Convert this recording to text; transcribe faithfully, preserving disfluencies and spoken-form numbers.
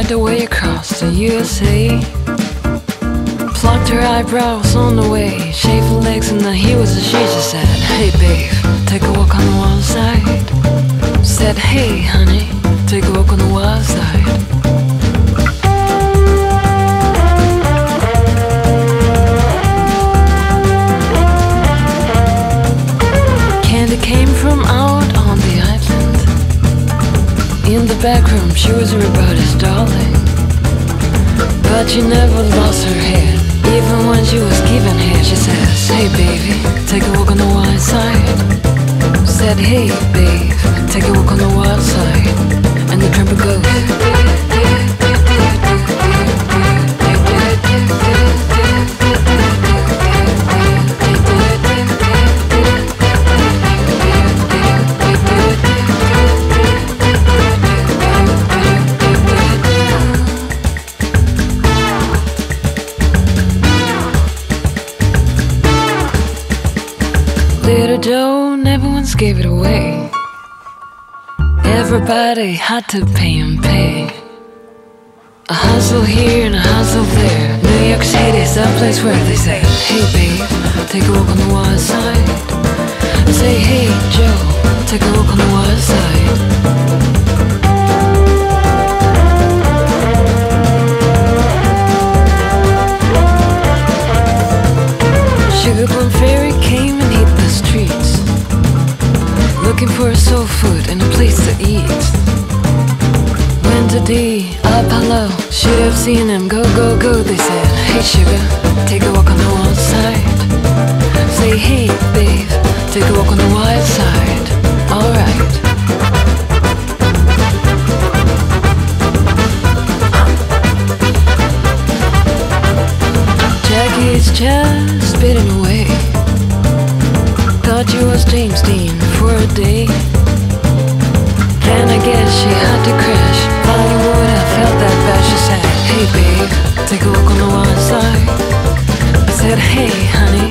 made her way across the U S A. Plucked her eyebrows on the way, shaved her legs and the he was a she. She said, hey babe, take a walk on the wild side. Said, hey honey, take a walk on the wild side. Candy came from out on the island. In the back room she was everybody's darling, but she never lost her head. Even when she was giving head, she says, hey baby, take a walk on the wild side. Said, hey babe, take a walk on the wild side. And the trumpet goes. Little Joe never once gave it away. Everybody had to pay and pay. A hustle here and a hustle there. New York City's the place where they say, hey babe, take a walk on the wild side. Say, hey Joe, take a walk on the wild side. Sugar Plum Fairy came and hit the streets, looking for soul food and a place to eat. Went to the Apollo, should have seen him go, go, go. They said, hey sugar, take a walk on the wild side. Say, hey babe, take a walk on the wild side. Alright. Jackie's just spitting away. Thought you was James Dean for a day. Then I guess she had to crash. Thought you would have felt that bad. She said, hey babe, take a walk on the wild side. I said, hey honey,